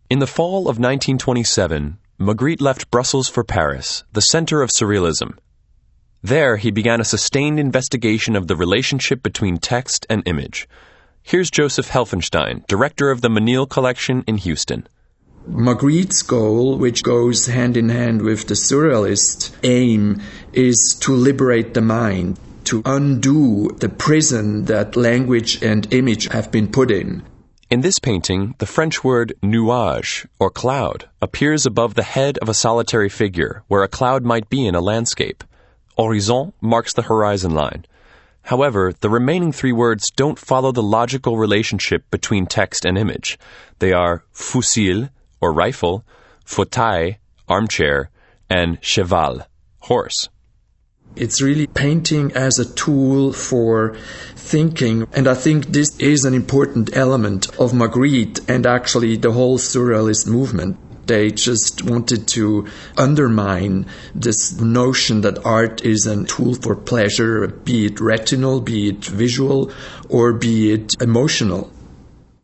In the fall of 1927, Magritte left Brussels for Paris, the center of Surrealism. There, he began a sustained investigation of the relationship between text and image. Here's Joseph Helfenstein, director of the Menil Collection in Houston. Magritte's goal, which goes hand in hand with the Surrealist aim, is to liberate the mind, to undo the prison that language and image have been put in. In this painting, the French word nuage, or cloud, appears above the head of a solitary figure, where a cloud might be in a landscape. Horizon marks the horizon line. However, the remaining three words don't follow the logical relationship between text and image. They are fusil, or rifle, fauteuil, armchair, and cheval, horse. It's really painting as a tool for thinking, and I think this is an important element of Magritte and actually the whole Surrealist movement. They just wanted to undermine this notion that art is a tool for pleasure, be it retinal, be it visual, or be it emotional.